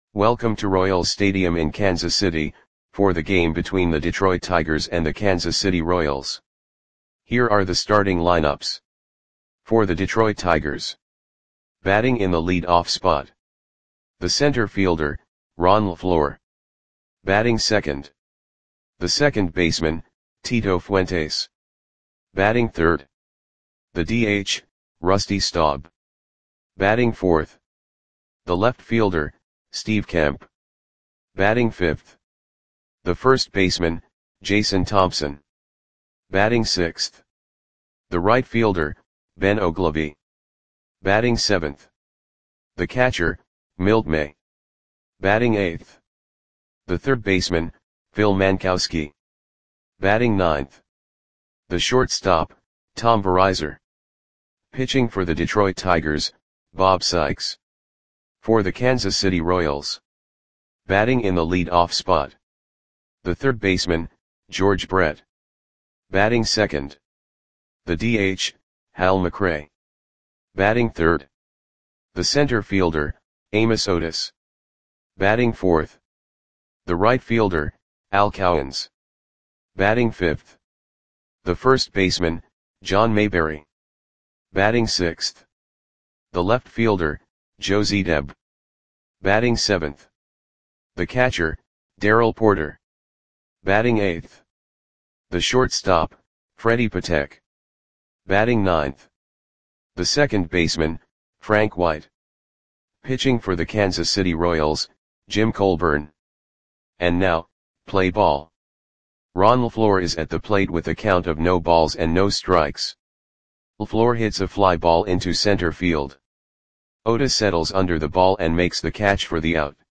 Welcome to Royals Stadium in Kansas City, for the game between the Detroit Tigers and the Kansas City Royals. Here are the starting lineups. For the Detroit Tigers. Batting in the lead-off spot. The center fielder, Ron LeFlore. Batting second. The second baseman, Tito Fuentes. Batting third. The DH, Rusty Staub. Batting fourth. The left fielder, Steve Kemp. Batting fifth. The first baseman, Jason Thompson. Batting sixth. The right fielder, Ben Oglivie. Batting seventh. The catcher, Milt May. Batting eighth. The third baseman, Phil Mankowski. Batting ninth. The shortstop, Tom Verizor. Pitching for the Detroit Tigers, Bob Sykes. For the Kansas City Royals. Batting in the lead-off spot. The third baseman, George Brett. Batting second. The DH, Hal McRae. Batting third. The center fielder, Amos Otis. Batting fourth. The right fielder, Al Cowens. Batting fifth. The first baseman, John Mayberry. Batting sixth. The left fielder, Joe Zedeb. Batting seventh. The catcher, Darrell Porter. Batting eighth. The shortstop, Freddie Patek. Batting ninth. The second baseman, Frank White. Pitching for the Kansas City Royals, Jim Colburn. And now, play ball. Ron LeFlore is at the plate with a count of no balls and no strikes. LeFlore hits a fly ball into center field. Otis settles under the ball and makes the catch for the out.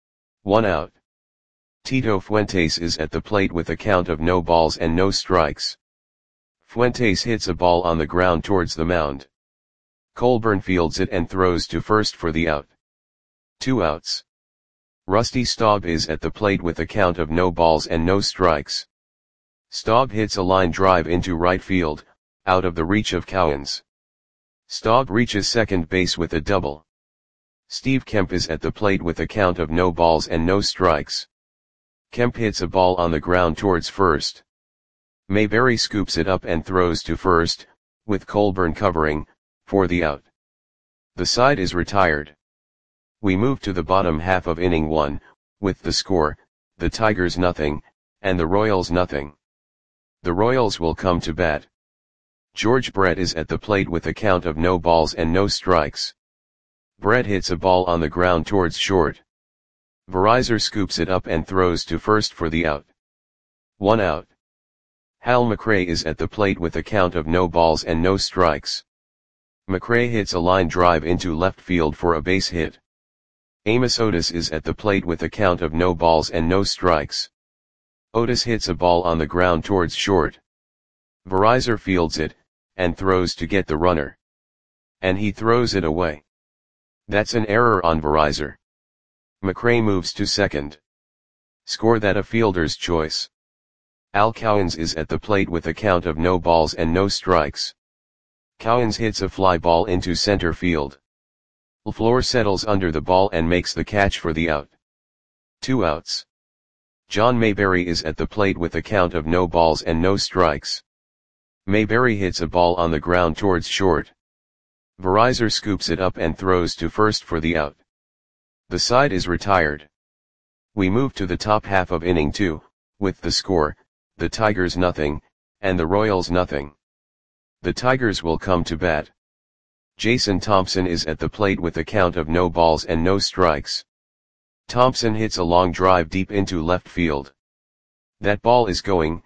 1 out. Tito Fuentes is at the plate with a count of no balls and no strikes. Fuentes hits a ball on the ground towards the mound. Colburn fields it and throws to first for the out. 2 outs. Rusty Staub is at the plate with a count of no balls and no strikes. Staub hits a line drive into right field, out of the reach of Cowens. Staub reaches second base with a double. Steve Kemp is at the plate with a count of no balls and no strikes. Kemp hits a ball on the ground towards first. Mayberry scoops it up and throws to first, with Colburn covering, for the out. The side is retired. We move to the bottom half of inning 1, with the score, the Tigers nothing, and the Royals nothing. The Royals will come to bat. George Brett is at the plate with a count of no balls and no strikes. Brett hits a ball on the ground towards short. Verizor scoops it up and throws to first for the out. 1 out. Hal McRae is at the plate with a count of no balls and no strikes. McRae hits a line drive into left field for a base hit. Amos Otis is at the plate with a count of no balls and no strikes. Otis hits a ball on the ground towards short. Verizor fields it, and throws to get the runner. And he throws it away. That's an error on Verizor. McRae moves to second. Score that a fielder's choice. Al Cowens is at the plate with a count of no balls and no strikes. Cowens hits a fly ball into center field. LeFlore settles under the ball and makes the catch for the out. 2 outs. John Mayberry is at the plate with a count of no balls and no strikes. Mayberry hits a ball on the ground towards short. Verizor scoops it up and throws to first for the out. The side is retired. We move to the top half of inning 2, with the score, the Tigers nothing, and the Royals nothing. The Tigers will come to bat. Jason Thompson is at the plate with a count of no balls and no strikes. Thompson hits a long drive deep into left field. That ball is going,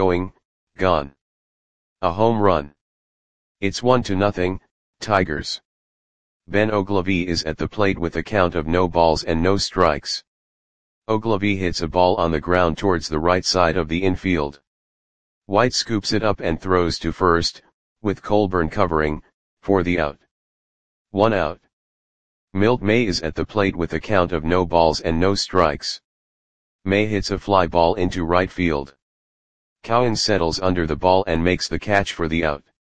gone. A home run. It's 1-0, Tigers. Ben Oglivie is at the plate with a count of no balls and no strikes. Oglivie hits a ball on the ground towards the right side of the infield. White scoops it up and throws to first, with Colburn covering, for the out. 1 out. Milt May is at the plate with a count of no balls and no strikes. May hits a fly ball into right field. Cowens settles under the ball and makes the catch for the out.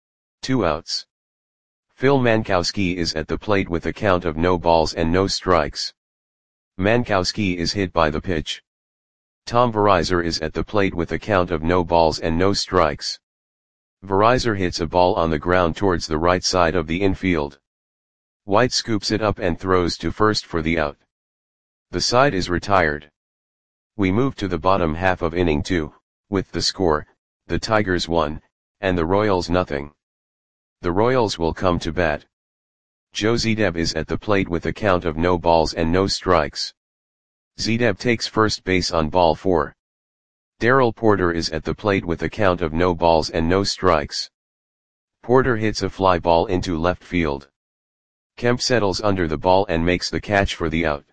2 outs. Phil Mankowski is at the plate with a count of no balls and no strikes. Mankowski is hit by the pitch. Tom Verizor is at the plate with a count of no balls and no strikes. Verizor hits a ball on the ground towards the right side of the infield. White scoops it up and throws to first for the out. The side is retired. We move to the bottom half of inning 2, with the score, the Tigers 1, and the Royals nothing. The Royals will come to bat. Joe Zedeb is at the plate with a count of no balls and no strikes. Zedeb takes first base on ball 4. Darrell Porter is at the plate with a count of no balls and no strikes. Porter hits a fly ball into left field. Kemp settles under the ball and makes the catch for the out.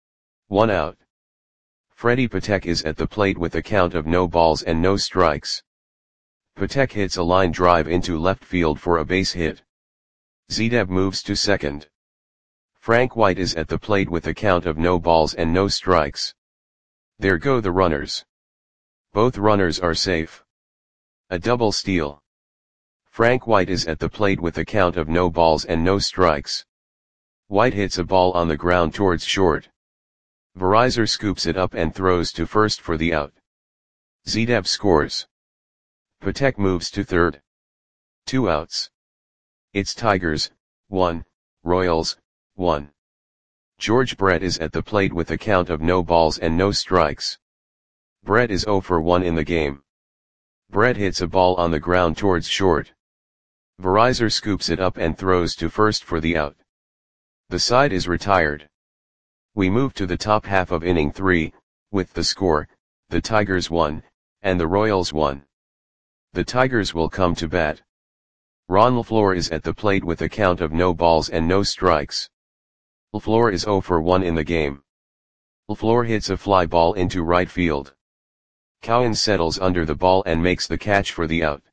1 out. Freddie Patek is at the plate with a count of no balls and no strikes. Patek hits a line drive into left field for a base hit. Zedeb moves to second. Frank White is at the plate with a count of no balls and no strikes. There go the runners. Both runners are safe. A double steal. Frank White is at the plate with a count of no balls and no strikes. White hits a ball on the ground towards short. Verizor scoops it up and throws to first for the out. Zedeb scores. Patek moves to third. 2 outs. It's Tigers, 1, Royals, 1. George Brett is at the plate with a count of no balls and no strikes. Brett is 0 for 1 in the game. Brett hits a ball on the ground towards short. Verizor scoops it up and throws to first for the out. The side is retired. We move to the top half of inning 3, with the score, the Tigers 1, and the Royals 1. The Tigers will come to bat. Ron LaFleur is at the plate with a count of no balls and no strikes. LaFleur is 0 for 1 in the game. LaFleur hits a fly ball into right field. Cowan settles under the ball and makes the catch for the out.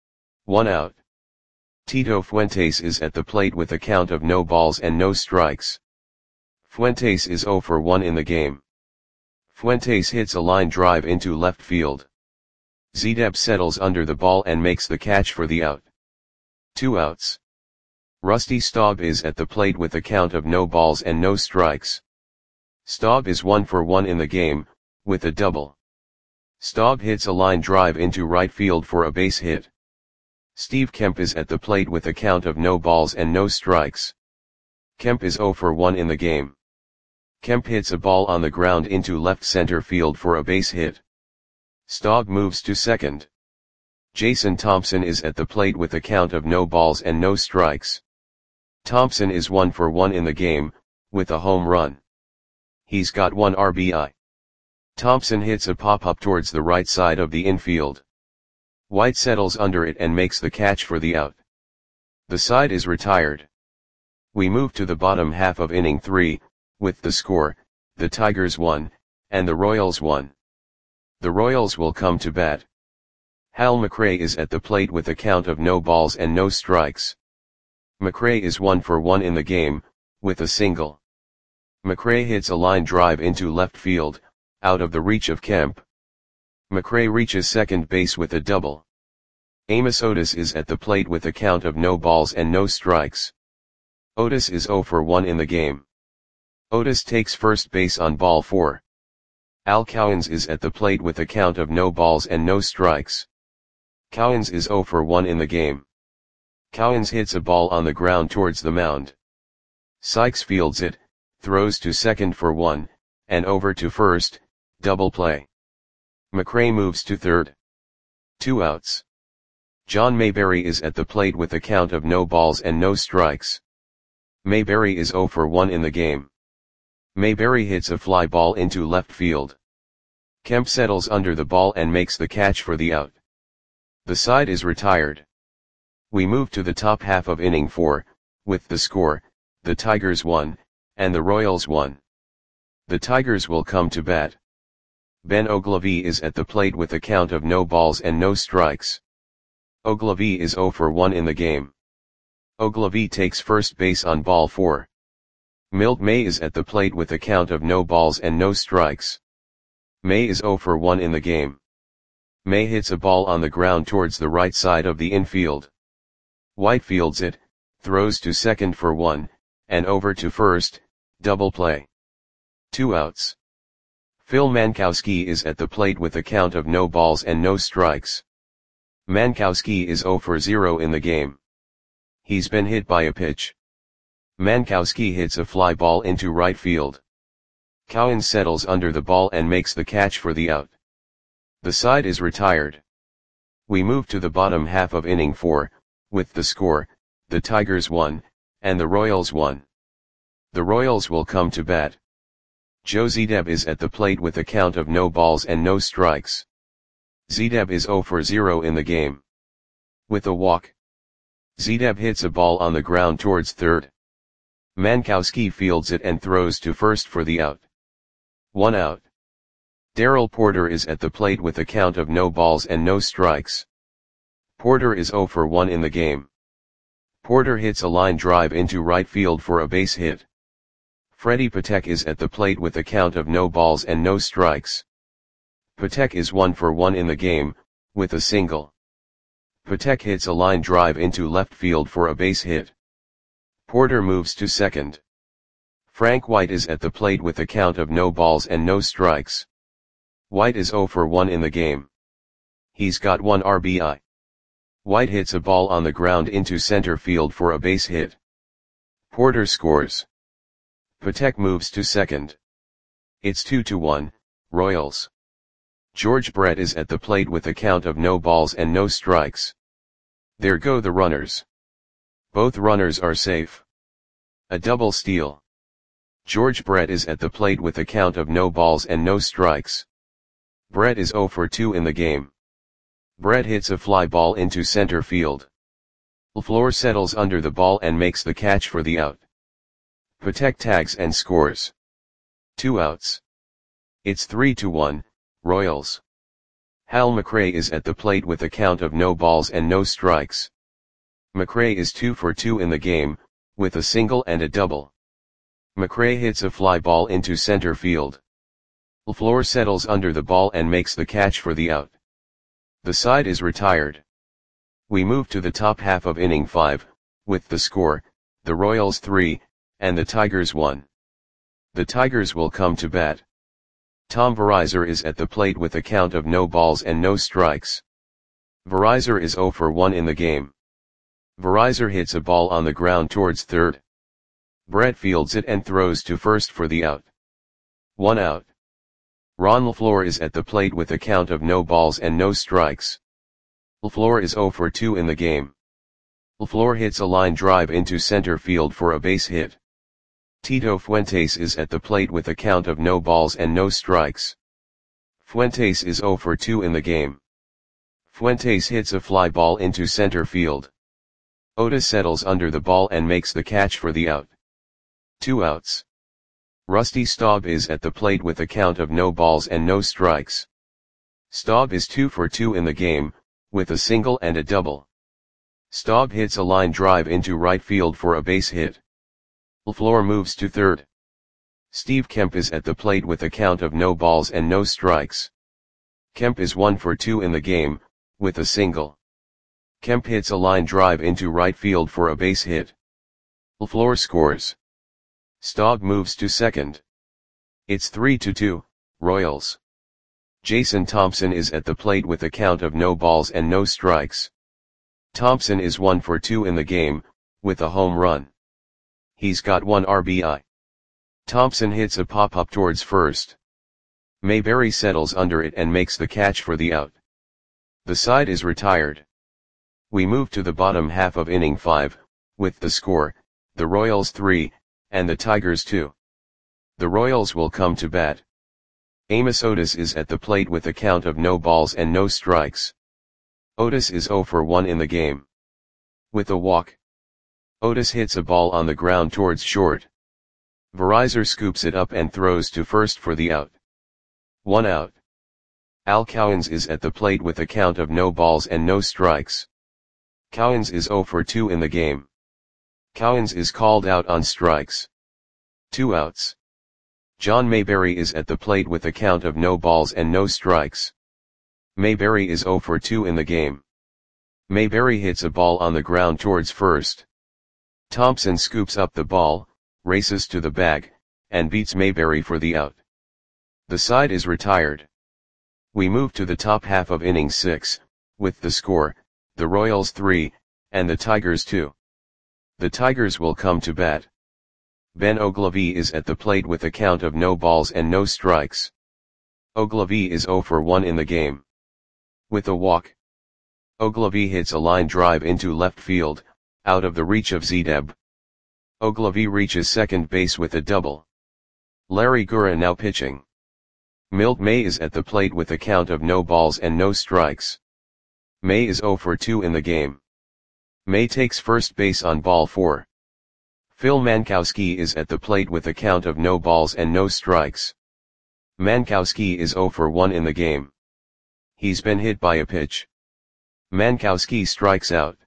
1 out. Tito Fuentes is at the plate with a count of no balls and no strikes. Fuentes is 0 for 1 in the game. Fuentes hits a line drive into left field. Zedeb settles under the ball and makes the catch for the out. 2 outs. Rusty Staub is at the plate with a count of no balls and no strikes. Staub is 1 for 1 in the game, with a double. Staub hits a line drive into right field for a base hit. Steve Kemp is at the plate with a count of no balls and no strikes. Kemp is 0 for 1 in the game. Kemp hits a ball on the ground into left center field for a base hit. Staub moves to second. Jason Thompson is at the plate with a count of no balls and no strikes. Thompson is 1 for 1 in the game, with a home run. He's got 1 RBI. Thompson hits a pop-up towards the right side of the infield. White settles under it and makes the catch for the out. The side is retired. We move to the bottom half of inning 3, with the score, the Tigers 1, and the Royals 1. The Royals will come to bat. Hal McRae is at the plate with a count of no balls and no strikes. McRae is 1 for 1 in the game, with a single. McRae hits a line drive into left field, out of the reach of Kemp. McRae reaches second base with a double. Amos Otis is at the plate with a count of no balls and no strikes. Otis is 0 for 1 in the game. Otis takes first base on ball 4. Al Cowens is at the plate with a count of no balls and no strikes. Cowens is 0 for 1 in the game. Cowens hits a ball on the ground towards the mound. Sykes fields it, throws to second for 1, and over to first, double play. McRae moves to third. 2 outs. John Mayberry is at the plate with a count of no balls and no strikes. Mayberry is 0 for 1 in the game. Mayberry hits a fly ball into left field. Kemp settles under the ball and makes the catch for the out. The side is retired. We move to the top half of inning 4, with the score, the Tigers 1, and the Royals 1. The Tigers will come to bat. Ben Oglivie is at the plate with a count of no balls and no strikes. Oglivie is 0 for 1 in the game. Oglivie takes first base on ball 4. Milt May is at the plate with a count of no balls and no strikes. May is 0 for 1 in the game. May hits a ball on the ground towards the right side of the infield. White fields it, throws to second for 1, and over to first, double play. 2 outs. Phil Mankowski is at the plate with a count of no balls and no strikes. Mankowski is 0 for 0 in the game. He's been hit by a pitch. Mankowski hits a fly ball into right field. Cowens settles under the ball and makes the catch for the out. The side is retired. We move to the bottom half of inning 4, with the score, the Tigers 1, and the Royals 1. The Royals will come to bat. Joe Zedeb is at the plate with a count of no balls and no strikes. Zedeb is 0 for 0 in the game. With a walk. Zedeb hits a ball on the ground towards third. Mankowski fields it and throws to first for the out. 1 out. Darrell Porter is at the plate with a count of no balls and no strikes. Porter is 0 for 1 in the game. Porter hits a line drive into right field for a base hit. Freddie Patek is at the plate with a count of no balls and no strikes. Patek is 1 for 1 in the game, with a single. Patek hits a line drive into left field for a base hit. Porter moves to second. Frank White is at the plate with a count of no balls and no strikes. White is 0 for 1 in the game. He's got 1 RBI. White hits a ball on the ground into center field for a base hit. Porter scores. Patek moves to second. It's 2-1, Royals. George Brett is at the plate with a count of no balls and no strikes. There go the runners. Both runners are safe. A double steal. George Brett is at the plate with a count of no balls and no strikes. Brett is 0 for 2 in the game. Brett hits a fly ball into center field. LaFleur settles under the ball and makes the catch for the out. Patek tags and scores. 2 outs. It's 3-1, Royals. Hal McRae is at the plate with a count of no balls and no strikes. McRae is 2 for 2 in the game, with a single and a double. McRae hits a fly ball into center field. LaFleur settles under the ball and makes the catch for the out. The side is retired. We move to the top half of inning 5, with the score, the Royals 3, and the Tigers 1. The Tigers will come to bat. Tom Verizar is at the plate with a count of no balls and no strikes. Verizar is 0 for 1 in the game. Verizar hits a ball on the ground towards third. Brett fields it and throws to first for the out. 1 out. Ron LaFleur is at the plate with a count of no balls and no strikes. LaFleur is 0 for 2 in the game. LaFleur hits a line drive into center field for a base hit. Tito Fuentes is at the plate with a count of no balls and no strikes. Fuentes is 0 for 2 in the game. Fuentes hits a fly ball into center field. Otis settles under the ball and makes the catch for the out. 2 outs. Rusty Staub is at the plate with a count of no balls and no strikes. Staub is 2 for 2 in the game, with a single and a double. Staub hits a line drive into right field for a base hit. LaFleur moves to third. Steve Kemp is at the plate with a count of no balls and no strikes. Kemp is 1 for 2 in the game, with a single. Kemp hits a line drive into right field for a base hit. LaFleur scores. Staub moves to second. It's 3-2, Royals. Jason Thompson is at the plate with a count of no balls and no strikes. Thompson is 1 for 2 in the game, with a home run. He's got 1 RBI. Thompson hits a pop-up towards first. Mayberry settles under it and makes the catch for the out. The side is retired. We move to the bottom half of inning 5, with the score, the Royals 3, and the Tigers 2. The Royals will come to bat. Amos Otis is at the plate with a count of no balls and no strikes. Otis is 0 for 1 in the game. With a walk. Otis hits a ball on the ground towards short. Verizar scoops it up and throws to first for the out. 1 out. Al Cowens is at the plate with a count of no balls and no strikes. Cowens is 0 for 2 in the game. Cowens is called out on strikes. 2 outs. John Mayberry is at the plate with a count of no balls and no strikes. Mayberry is 0 for 2 in the game. Mayberry hits a ball on the ground towards first. Thompson scoops up the ball, races to the bag, and beats Mayberry for the out. The side is retired. We move to the top half of inning 6, with the score, the Royals 3, and the Tigers 2. The Tigers will come to bat. Ben Oglivie is at the plate with a count of no balls and no strikes. Oglivie is 0 for 1 in the game. With a walk, Oglivie hits a line drive into left field, out of the reach of Zedeb. Oglivie reaches second base with a double. Larry Gura now pitching. Milt May is at the plate with a count of no balls and no strikes. May is 0 for 2 in the game. May takes first base on ball 4. Phil Mankowski is at the plate with a count of no balls and no strikes. Mankowski is 0 for 1 in the game. He's been hit by a pitch. Mankowski strikes out.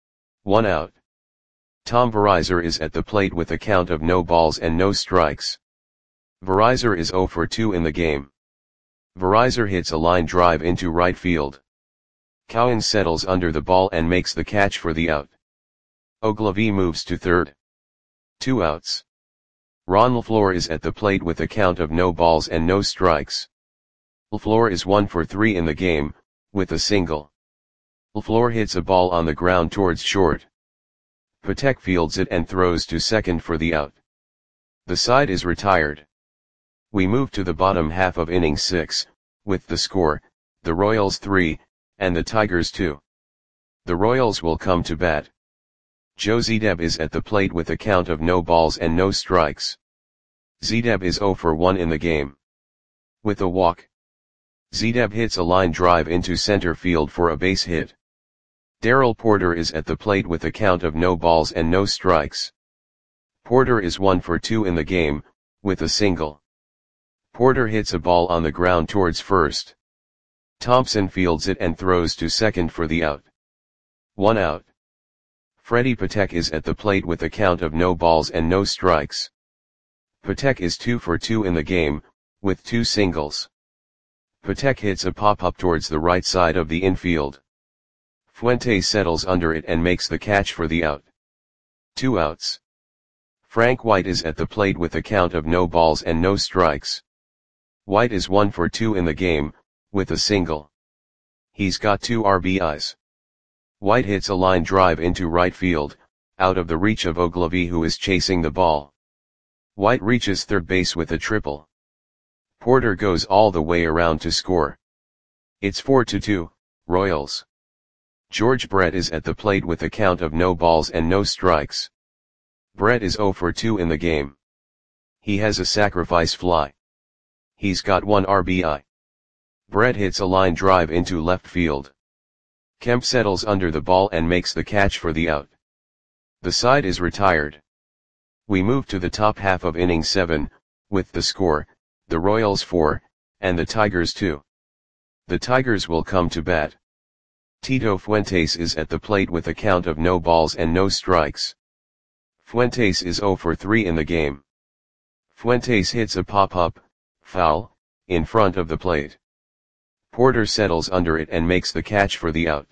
1 out. Tom Verizar is at the plate with a count of no balls and no strikes. Verizar is 0 for 2 in the game. Verizar hits a line drive into right field. Cowan settles under the ball and makes the catch for the out. Oglivie moves to third. 2 outs. Ron LaFleur is at the plate with a count of no balls and no strikes. LaFleur is 1 for 3 in the game, with a single. LaFleur hits a ball on the ground towards short. Patek fields it and throws to second for the out. The side is retired. We move to the bottom half of inning 6, with the score, the Royals 3, and the Tigers 2. The Royals will come to bat. Joe Zedeb is at the plate with a count of no balls and no strikes. Zedeb is 0 for 1 in the game. With a walk, Zedeb hits a line drive into center field for a base hit. Darrell Porter is at the plate with a count of no balls and no strikes. Porter is 1 for 2 in the game, with a single. Porter hits a ball on the ground towards first. Thompson fields it and throws to second for the out. 1 out. Freddie Patek is at the plate with a count of no balls and no strikes. Patek is 2 for 2 in the game, with 2 singles. Patek hits a pop-up towards the right side of the infield. Fuentes settles under it and makes the catch for the out. 2 outs. Frank White is at the plate with a count of no balls and no strikes. White is 1 for 2 in the game, with a single. He's got 2 RBIs. White hits a line drive into right field, out of the reach of Oglivie who is chasing the ball. White reaches third base with a triple. Porter goes all the way around to score. It's 4-2, Royals. George Brett is at the plate with a count of no balls and no strikes. Brett is 0 for 2 in the game. He has a sacrifice fly. He's got 1 RBI. Brett hits a line drive into left field. Kemp settles under the ball and makes the catch for the out. The side is retired. We move to the top half of inning 7, with the score, the Royals 4, and the Tigers 2. The Tigers will come to bat. Tito Fuentes is at the plate with a count of no balls and no strikes. Fuentes is 0 for 3 in the game. Fuentes hits a pop-up, foul, in front of the plate. Porter settles under it and makes the catch for the out.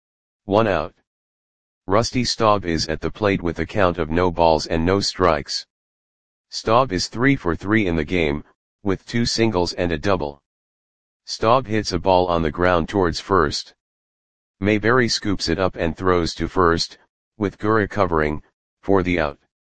1 out. Rusty Staub is at the plate with a count of no balls and no strikes. Staub is 3 for 3 in the game, with 2 singles and a double. Staub hits a ball on the ground towards first. Mayberry scoops it up and throws to first, with Gura covering, for the out.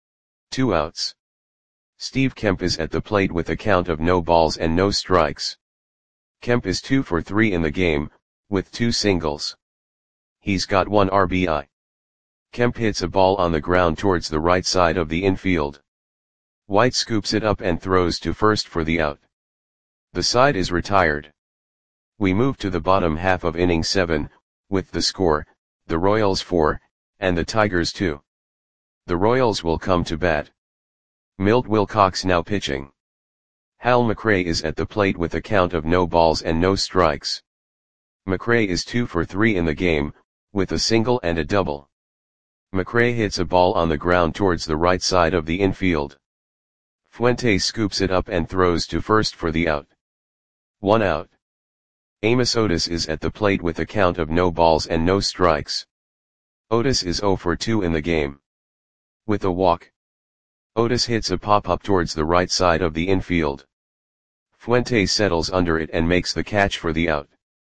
2 outs. Steve Kemp is at the plate with a count of no balls and no strikes. Kemp is 2 for 3 in the game, with 2 singles. He's got 1 RBI. Kemp hits a ball on the ground towards the right side of the infield. White scoops it up and throws to first for the out. The side is retired. We move to the bottom half of inning 7, with the score, the Royals 4, and the Tigers 2. The Royals will come to bat. Milt Wilcox now pitching. Hal McRae is at the plate with a count of no balls and no strikes. McRae is 2 for 3 in the game, with a single and a double. McRae hits a ball on the ground towards the right side of the infield. Fuentes scoops it up and throws to first for the out. 1 out. Amos Otis is at the plate with a count of no balls and no strikes. Otis is 0 for 2 in the game. With a walk, Otis hits a pop-up towards the right side of the infield. Fuentes settles under it and makes the catch for the out.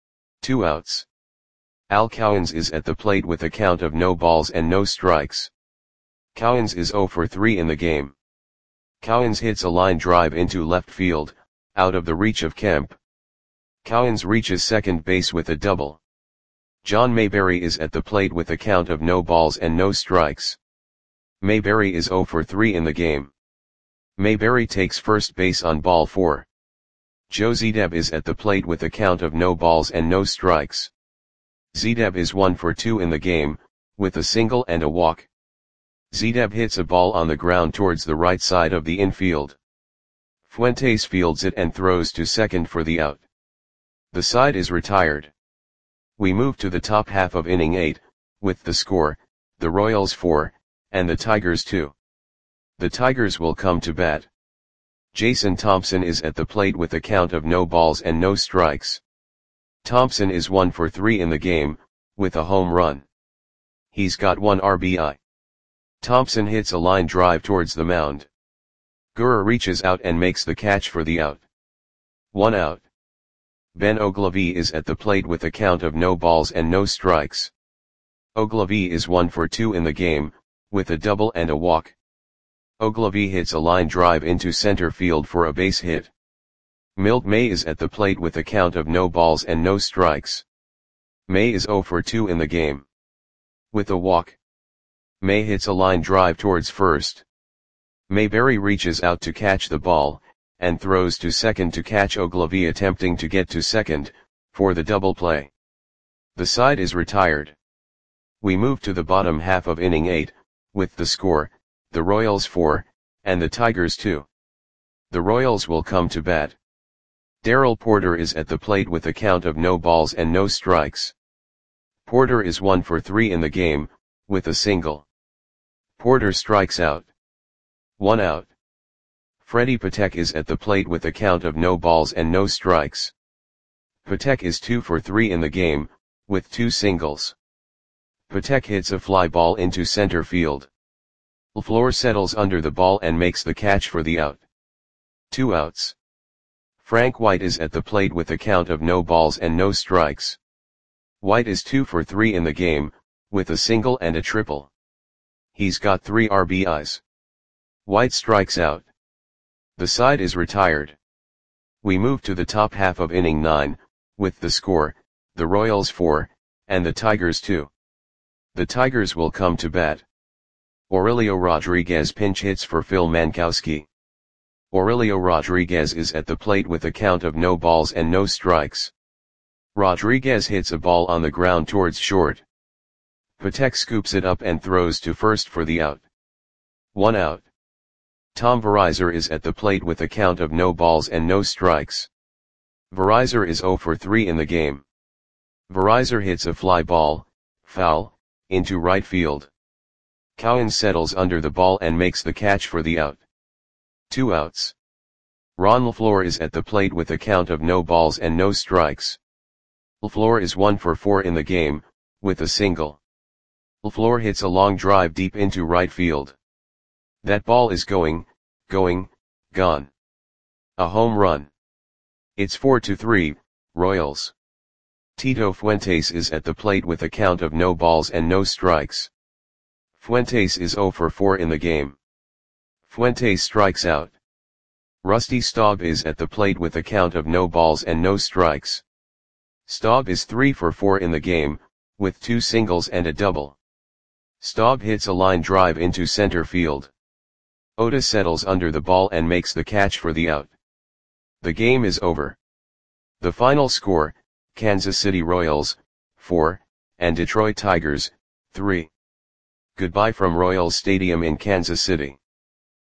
2 outs. Al Cowens is at the plate with a count of no balls and no strikes. Cowens is 0 for 3 in the game. Cowens hits a line drive into left field, out of the reach of Kemp. Cowens reaches second base with a double. John Mayberry is at the plate with a count of no balls and no strikes. Mayberry is 0 for 3 in the game. Mayberry takes first base on ball 4. Joe Zedeb is at the plate with a count of no balls and no strikes. Zedeb is 1 for 2 in the game, with a single and a walk. Zedeb hits a ball on the ground towards the right side of the infield. Fuentes fields it and throws to second for the out. The side is retired. We move to the top half of inning 8, with the score, the Royals 4, and the Tigers 2. The Tigers will come to bat. Jason Thompson is at the plate with a count of no balls and no strikes. Thompson is 1 for 3 in the game, with a home run. He's got 1 RBI. Thompson hits a line drive towards the mound. Gurr reaches out and makes the catch for the out. 1 out. Ben Oglivie is at the plate with a count of no balls and no strikes. Oglivie is 1 for 2 in the game, with a double and a walk. Oglivie hits a line drive into center field for a base hit. Milt May is at the plate with a count of no balls and no strikes. May is 0 for 2 in the game. With a walk. May hits a line drive towards first. Mayberry reaches out to catch the ball, and throws to second to catch Oglivie attempting to get to second, for the double play. The side is retired. We move to the bottom half of inning 8, with the score, the Royals 4, and the Tigers 2. The Royals will come to bat. Darrell Porter is at the plate with a count of no balls and no strikes. Porter is 1 for 3 in the game, with a single. Porter strikes out. 1 out. Freddie Patek is at the plate with a count of no balls and no strikes. Patek is 2 for 3 in the game, with 2 singles. Patek hits a fly ball into center field. LaFleur settles under the ball and makes the catch for the out. 2 outs. Frank White is at the plate with a count of no balls and no strikes. White is 2 for 3 in the game, with a single and a triple. He's got 3 RBIs. White strikes out. The side is retired. We move to the top half of inning 9, with the score, the Royals 4, and the Tigers 2. The Tigers will come to bat. Aurelio Rodriguez pinch hits for Phil Mankowski. Aurelio Rodriguez is at the plate with a count of no balls and no strikes. Rodriguez hits a ball on the ground towards short. Patek scoops it up and throws to first for the out. 1 out. Tom Verizar is at the plate with a count of no balls and no strikes. Verizar is 0 for 3 in the game. Verizar hits a fly ball, foul, into right field. Cowens settles under the ball and makes the catch for the out. 2 outs. Ron LaFleur is at the plate with a count of no balls and no strikes. LaFleur is 1 for 4 in the game, with a single. LaFleur hits a long drive deep into right field. That ball is gone. A home run. It's 4-3, Royals. Tito Fuentes is at the plate with a count of no balls and no strikes. Fuentes is 0 for 4 in the game. Fuentes strikes out. Rusty Staub is at the plate with a count of no balls and no strikes. Staub is 3 for 4 in the game, with 2 singles and a double. Staub hits a line drive into center field. Otis settles under the ball and makes the catch for the out. The game is over. The final score, Kansas City Royals, 4, and Detroit Tigers, 3. Goodbye from Royals Stadium in Kansas City.